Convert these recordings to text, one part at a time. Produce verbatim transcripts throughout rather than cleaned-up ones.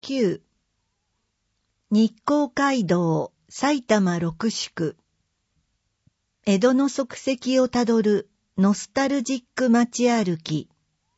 きゅう日光街道埼玉六宿江戸の足跡をたどるノスタルジック街歩き。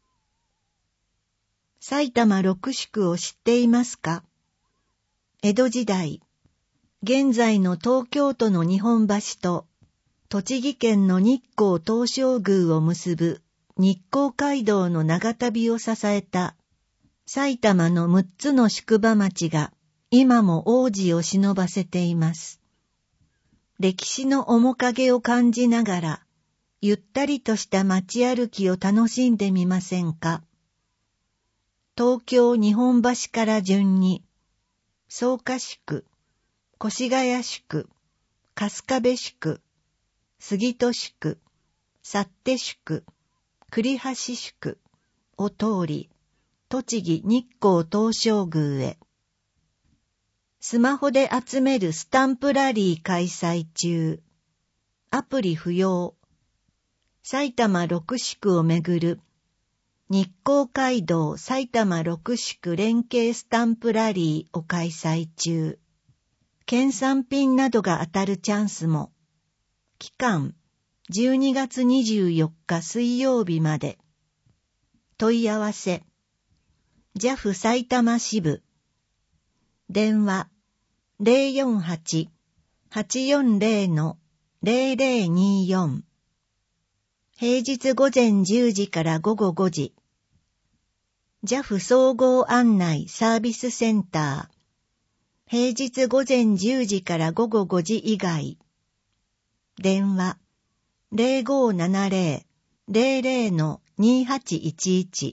埼玉六宿を知っていますか？江戸時代、現在の東京都の日本橋と栃木県の日光東照宮を結ぶ日光街道の長旅を支えた埼玉のむっつの宿場町が今も往時を忍ばせています。歴史の面影を感じながらゆったりとした街歩きを楽しんでみませんか？東京日本橋から順に草加宿、越谷宿、春日部宿、杉戸宿、幸手宿、栗橋宿を通り、栃木日光東照宮へ。スマホで集めるスタンプラリー開催中。アプリ不要。埼玉六宿をめぐる日光街道埼玉六宿連携スタンプラリーを開催中。県産品などが当たるチャンスも。期間じゅうにがつにじゅうよっか水曜日まで。問い合わせ ジャフ 埼玉支部電話 ゼロよんはち はちよんゼロ のゼロゼロにーよん 平日午前じゅうじから午後ごじ ジャフ 総合案内サービスセンター平日午前じゅうじから午後ごじ以外電話ゼロごななゼロ ゼロゼロ のにはちいちいち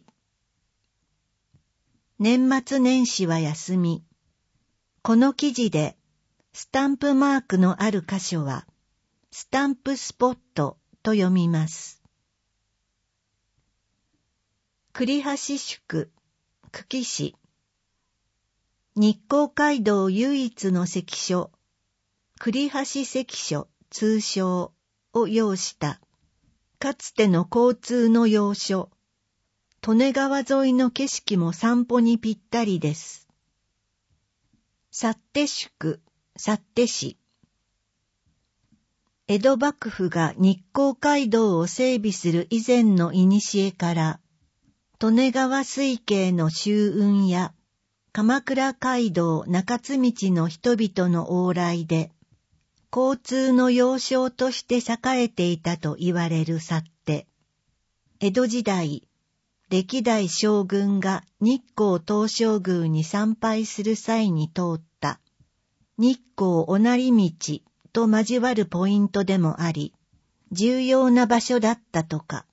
年末年始は休み。この記事でスタンプマークのある箇所はスタンプスポットと読みます。栗橋宿、久喜市。日光街道唯一の関所、栗橋関所通称を要したかつての交通の要所、利根川沿いの景色も散歩にぴったりです。幸手宿、幸手市。江戸幕府が日光街道を整備する以前の古から、利根川水系の舟運や鎌倉街道中津道の人々の往来で、交通の要衝として栄えていたと言われる幸手。江戸時代、歴代将軍が日光東照宮に参拝する際に通った日光御成道と交わるポイントでもあり、重要な場所だったとか。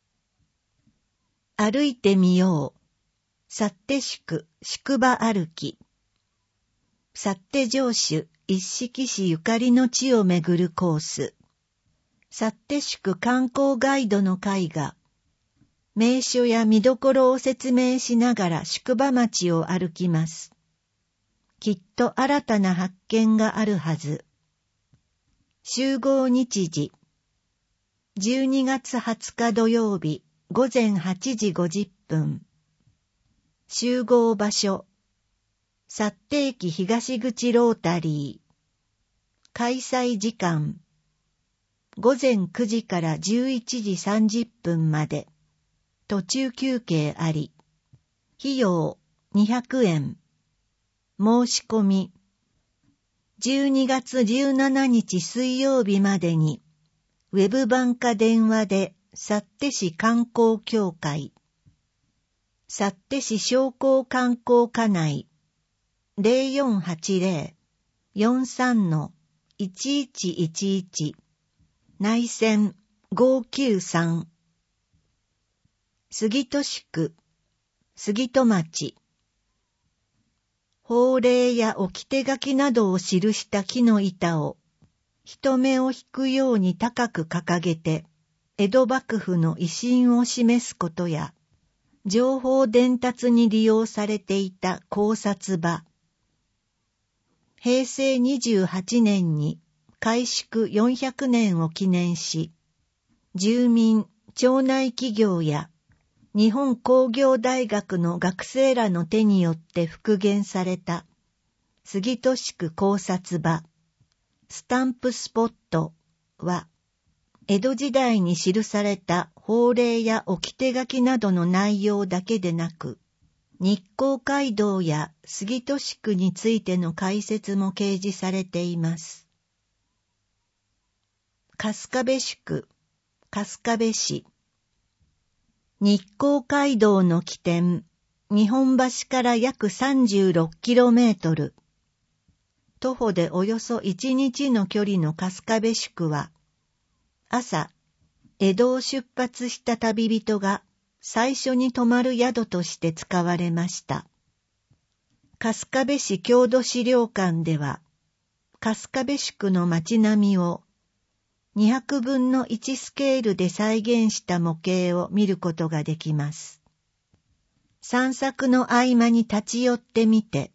歩いてみよう。幸手宿宿場歩き。幸手城主一色市ゆかりの地をめぐるコース。幸手宿観光ガイドの会が、名所や見どころを説明しながら宿場町を歩きます。きっと新たな発見があるはず。集合日時。じゅうにがつはつか土曜日午前はちじごじゅっぷん。集合場所。幸手駅東口ロータリー。開催時間。午前くじからじゅういちじさんじゅっぷんまで。途中休憩あり。費用にひゃくえん。申し込み。じゅうにがつじゅうしちにち水曜日までに、ウェブ版か電話で幸手市観光協会。幸手市商工観光課内。ゼロよんはちゼロ よんさん のいちいちいちいち。内線ごきゅうさん。杉戸宿、杉戸町。法令や掟書きなどを記した木の板を人目を引くように高く掲げて江戸幕府の威信を示すことや情報伝達に利用されていた考察場。へいせいにじゅうはちねんに開宿よんひゃくねんを記念し、住民、町内企業や日本工業大学の学生らの手によって復元された杉戸宿考察場、スタンプスポットは、江戸時代に記された法令や置き手書きなどの内容だけでなく、日光街道や杉戸宿についての解説も掲示されています。春日部宿、春日部市。日光街道の起点、日本橋から約 さんじゅうろくキロメートル。徒歩でおよそいちにちの距離の春日部宿は、朝、江戸を出発した旅人が最初に泊まる宿として使われました。春日部市郷土資料館では、春日部宿の街並みをにひゃくぶんのいちスケールで再現した模型を見ることができます。散策の合間に立ち寄ってみて、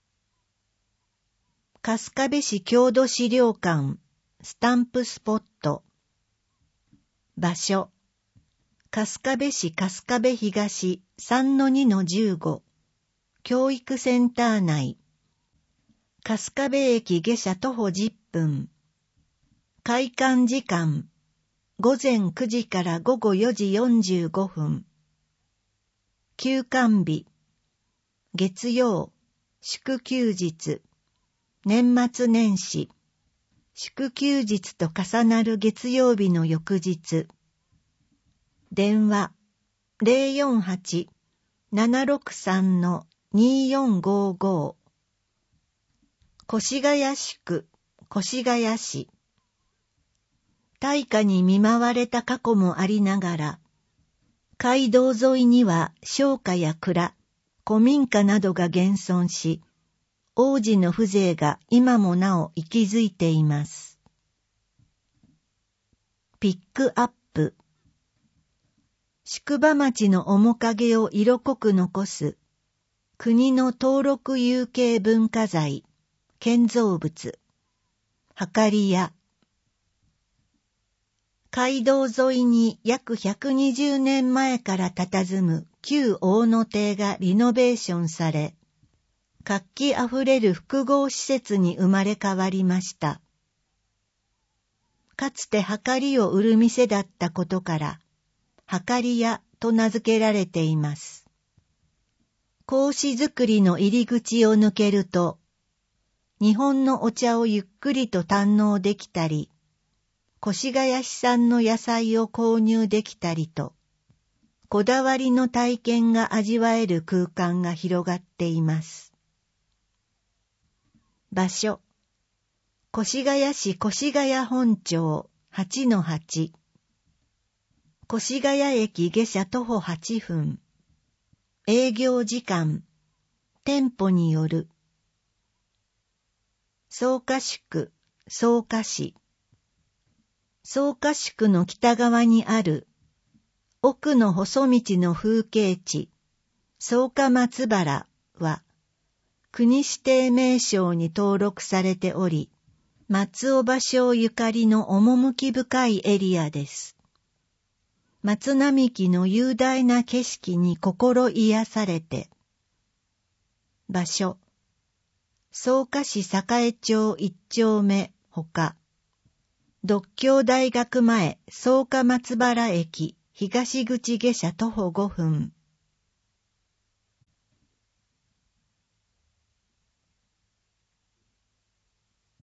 春日部市郷土資料館スタンプスポット。場所、春日部市春日部東 さんのにのじゅうご 教育センター内。春日部駅下車徒歩じゅっぷん。開館時間、ごぜんくじからごごよじよんじゅうごふん。休館日、月曜、祝休日、年末年始、祝休日と重なる月曜日の翌日。電話 ゼロよんはち ななろくさん によんごご。越谷宿、越谷市。大火に見舞われた過去もありながら、街道沿いには商家や蔵、古民家などが現存し、往時の風情が今もなお息づいています。ピックアップ。宿場町の面影を色濃く残す、国の登録有形文化財、建造物、はかり屋。街道沿いに約ひゃくにじゅうねんまえから佇む旧大野邸がリノベーションされ、活気あふれる複合施設に生まれ変わりました。かつてはかりを売る店だったことから、はかり屋と名付けられています。格子造りの入り口を抜けると、日本のお茶をゆっくりと堪能できたり、越谷市産の野菜を購入できたりと、こだわりの体験が味わえる空間が広がっています。場所、越谷市越谷本町 はちのはち。越谷駅下車徒歩はっぷん。営業時間、店舗による。草加宿、草加市。草加宿の北側にある、奥の細道の風景地、草加松原は、国指定名勝に登録されており、松尾芭蕉ゆかりの趣深いエリアです。松並木の雄大な景色に心癒されて。場所、草加市栄町一丁目ほか、獨協大学前草加松原駅東口下車徒歩ごふん。